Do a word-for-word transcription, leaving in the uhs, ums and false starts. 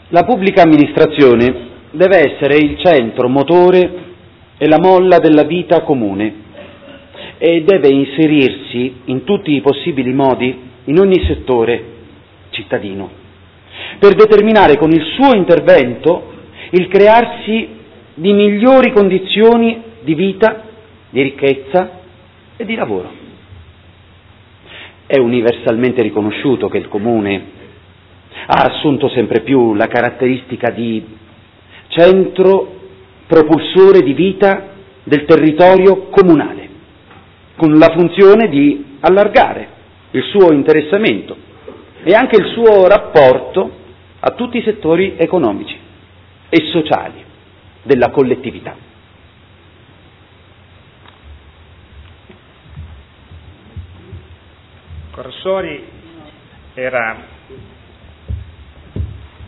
La pubblica amministrazione deve essere il centro motore e la molla della vita comune e deve inserirsi in tutti i possibili modi in ogni settore cittadino, per determinare con il suo intervento il crearsi di migliori condizioni di vita, di ricchezza e di lavoro. È universalmente riconosciuto che il comune ha assunto sempre più la caratteristica di centro propulsore di vita del territorio comunale, con la funzione di allargare il suo interessamento e anche il suo rapporto a tutti i settori economici e sociali della collettività. Corrosori era